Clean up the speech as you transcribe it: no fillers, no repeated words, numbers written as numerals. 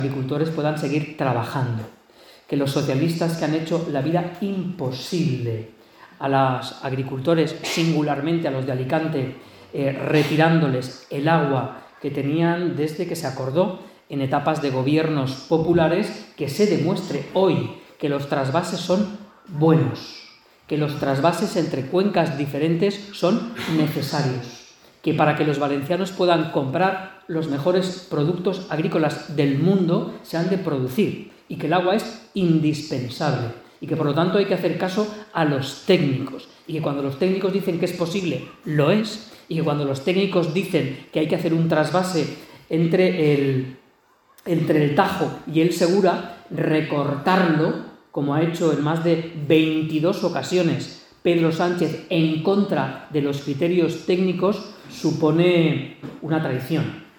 agricultores puedan seguir trabajando, que los socialistas que han hecho la vida imposible a los agricultores, singularmente a los de Alicante, retirándoles el agua que tenían desde que se acordó en etapas de gobiernos populares, que se demuestre hoy que los trasvases son buenos, que los trasvases entre cuencas diferentes son necesarios, que para que los valencianos puedan comprar los mejores productos agrícolas del mundo se han de producir y que el agua es indispensable y que por lo tanto hay que hacer caso a los técnicos y que cuando los técnicos dicen que es posible, lo es, y que cuando los técnicos dicen que hay que hacer un trasvase entre el Tajo y el Segura, recortarlo, como ha hecho en más de 22 ocasiones Pedro Sánchez en contra de los criterios técnicos, supone una traición.